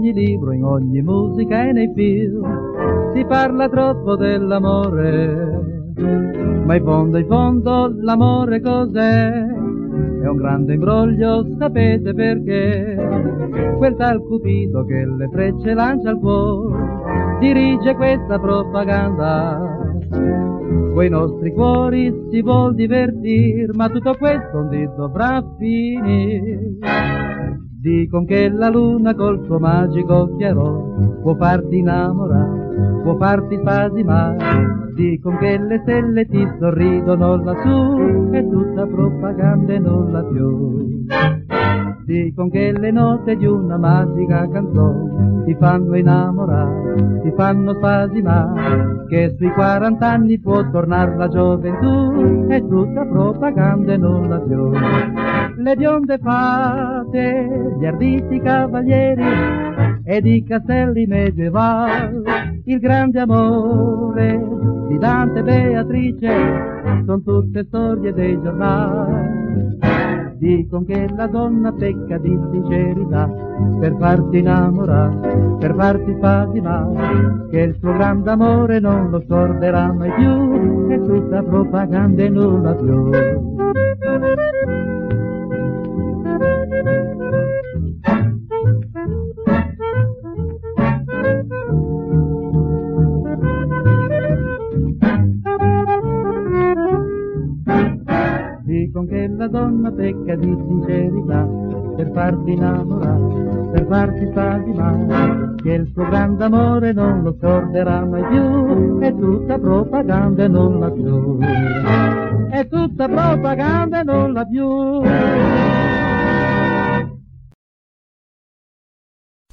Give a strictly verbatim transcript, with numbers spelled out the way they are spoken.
ogni libro, in ogni musica e nei film si parla troppo dell'amore, ma in fondo, in fondo l'amore cos'è? È un grande imbroglio, sapete perché? Quel tal Cupido che le frecce lancia al cuore dirige questa propaganda. Coi nostri cuori si vuol divertir, ma tutto questo un dì dovrà finire. Dicon che la luna col suo magico chiarò può farti innamorare, può farti spasimare. Dicon che le stelle ti sorridono lassù, è tutta propaganda e nulla più. Dicon che le note di una magica canzone ti fanno innamorare, ti fanno spasimare, che sui quarant'anni può tornare la gioventù, è tutta propaganda e nulla più. Le bionde fate, gli arditi cavalieri ed i castelli medievali, il grande amore di Dante e Beatrice, son tutte storie dei giornali. Dicon che la donna pecca di sincerità per farti innamorare, per farti spasimare, che il suo grande amore non lo scorderà mai più, è tutta propaganda e nulla più. Dicon che la donna pecca di sincerità per farti innamorare, per farti spasimare, che il suo grande amore non lo scorderà mai più, è tutta propaganda e nulla più, è tutta propaganda e nulla più.